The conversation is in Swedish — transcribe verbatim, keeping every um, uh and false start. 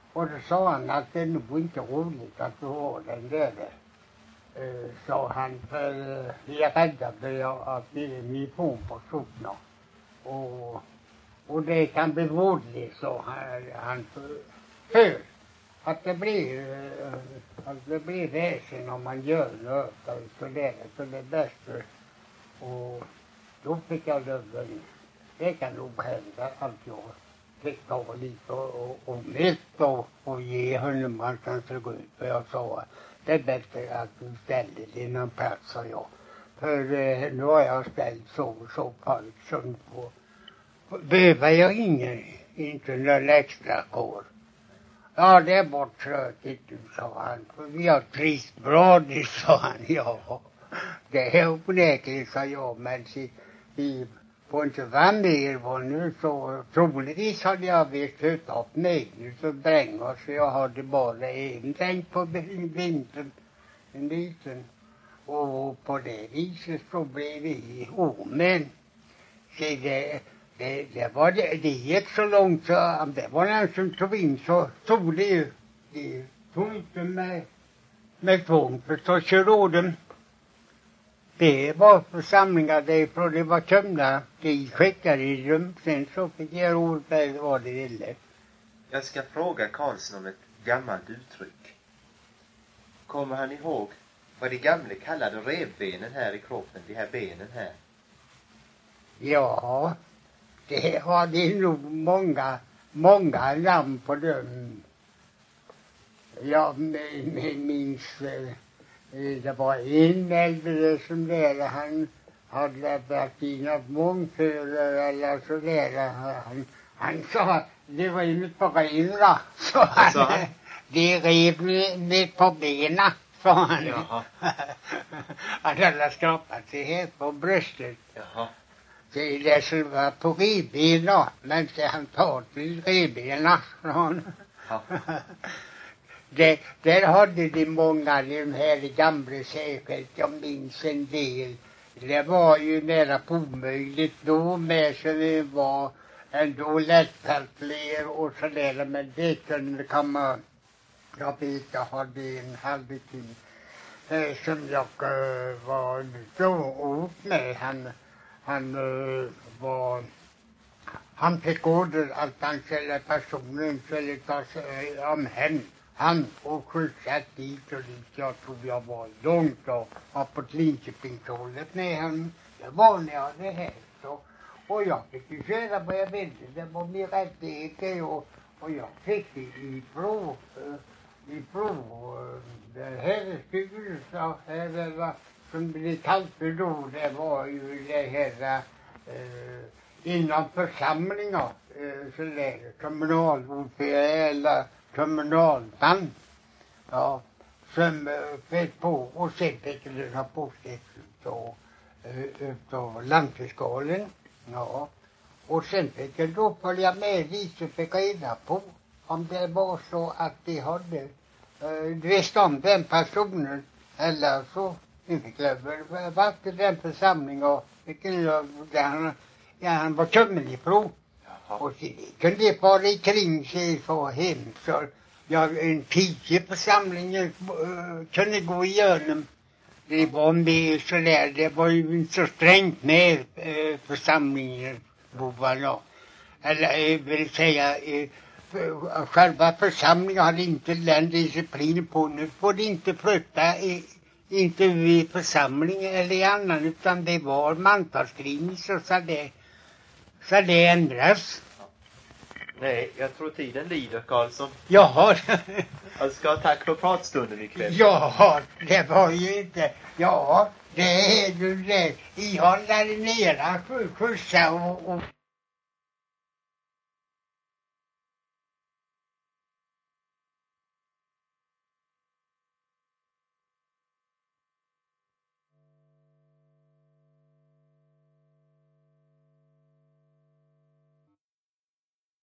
Och då sa han att det är nog inte roligt att du har den där. Uh, sa han, för uh, jag är rädda för att det är min form på sockna. Och, och det kan bli vårdligt, så han, han för, för att det blir uh, att det blir väsen om man gör något så där, så det är bäst. Och då fick jag löven. Det kan nog hända att jag fick ta lite och, och, och mätt och, och ge honom man kan så gå ut. För jag sa, det är bättre att du ställer dina plats, sa jag. För eh, nu har jag ställt så så kallt som på. Behöver jag ingen, inte någon extra kår. Ja, det är bortrötigt, du, sa han. För vi har trist bra, det, sa han. Ja, det är onekligt, sa jag. Men si, vi får inte vara mer var nu, så troligtvis hade jag visst högt upp mig nu så drängar, så jag hade bara en dräng på vintern, en liten. Och på det viset så blev vi omen. Så det, det, det var det, det gick så långt så om det var någon som tog in så tog det ju, det tog inte med, med tvång, för så körde de. Det var församlingar därifrån, det var tömda. De skickade i rum, sen så fick jag ord på vad det ville. Jag ska fråga Karlsson om ett gammalt uttryck. Kommer han ihåg vad de gamla kallade revbenen här i kroppen, de här benen här? Ja, det har det nog många, många namn på dem. Jag minns... Det var en äldre som där, han hade varit i något mångföre eller så där. Han, han sa, det var ju mitt på benen, så han. Så han? Det rev mitt på benen, sa han. Jaha. Han hade skrapat sig helt på bröstet. Jaha. Det är det som var på revbenen, men så han tar till revbenen, sa han. Ja. Det, där hade de många, de här gamla säkert, jag minns en del. Det var ju nära på omöjligt då med, så det var ändå lättfältligare och sådär, men det kunde komma. Jag vet, jag hade en halvtimme eh, som jag eh, var så åt med. Han, han eh, var... Han fick order att han skulle personen skulle ta sig om hem. Han och skjutsat dit och dit. Jag tror jag var långt då. Var på Linköpingshållet med han. Det var när jag hade häst. Och, och jag fick ju köra vad jag ville. Det var min rättigheter. Och, och jag fick det i prov. I prov. Det här styrelsen. Här var, som det kallade då. Det var ju det här. Eh, inom församlingar. Eh, så där. Kommunalordförande eller kommunalman, ja, som uh, fällt på och sen fick det ha på sig utav uh, landfiskalen, ja, och sen fick jag då följa med dit så fick jag reda på om det var så att de hade uh, visste om den personen eller så vi fick över vart den församling och vilken där han, ja, han var tömmen ifrån. Och så kunde det vara kring sig så hemskt så jag en tio församlingar uh, kunde gå igenom. Det var med så där, det var ju inte så strängt med uh, församlingar bovarna. Eller uh, vill säga uh, för, själva församlingen hade inte den disciplin på. Nu får det inte flytta uh, inte vid församlingen eller i annan, utan det var mantalsskrivning så, så det så det ändras. Nej, jag tror tiden lider, Karlsson. Jaha. Jag ska tack för pratstunden ikväll. Ja, det var ju inte... Ja, det är ju det. I håller nere, skjutsa och... och